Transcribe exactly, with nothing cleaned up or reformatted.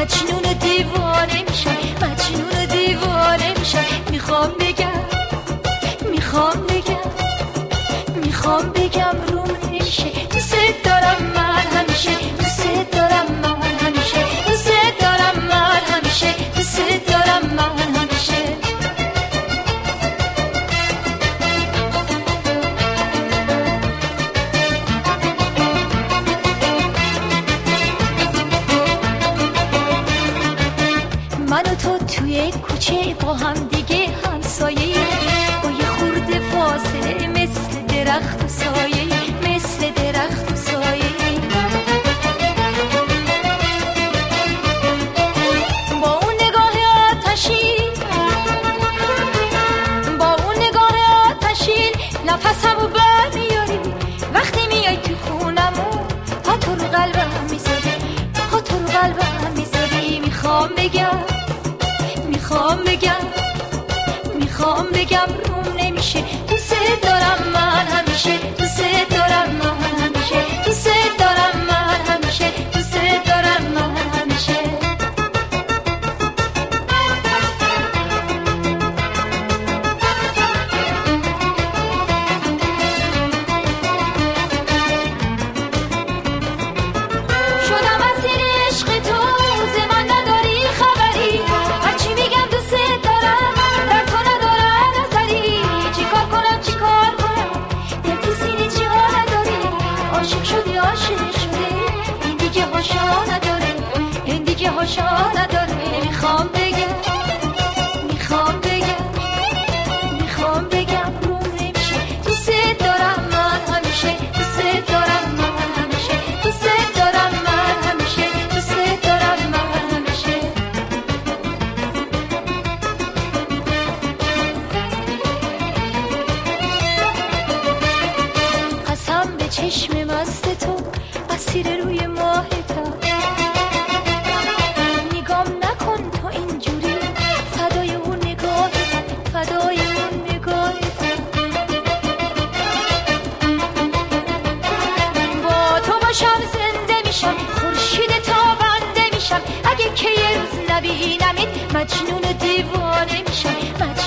مجنون و دیوانه میشم، مجنون و دیوانه میشم. میخوام بگم میخوام بگم میخوام بگم روم نمیشه. دوست دارم من همیشه، دوست دارم من همیشه، دوست دارم من همیشه، دوست دارم من همیشه. من و تو توی کوچه با هم دیگه همسایه، با یه خورده فاصله مثل درخت و سایه، مثل درخت و سایه. با اون نگاه آتشین، با اون نگاه آتشین نفسمو برمیاری. وقتی میای تو خونمون پا تو رو قلبم میذاری، پا تو رو قلبم میذاری. میخوام بگم میخوام بگم میخوام بگم روم نمیشه. دوست دارم من همیشه، دوست دارم من همیشه، دوست دارم من همیشه، دوست دارم من همیشه. شدم اسیر عشق تو، ز من نداری خبری. هرچی میگم دوست دارم، در تو ندارم نظری. چیکار کنم چیکار کنم، دل تو سینه جا نداره. عاشق شدی عاشق شده، این دیگه هاشا نداره، این دیگه هاشا نداره. میخوام بگم میخوام بگم میخوام بگم روم نمیشه. دوست دارم من همیشه، دوست دارم من همیشه، دوست دارم من همیشه، دوست دارم من همیشه. قسم به چشم مست تو، اسیر روی ماهتم. نگام نکن تو اینجوری، فدای اون نگاهتم، فدای اون نگاهتم. با تو باشم زنده میشم، خورشید تابنده میشم. اگه که یه روز نبینمت مجنون و دیوانه میشم، مجنون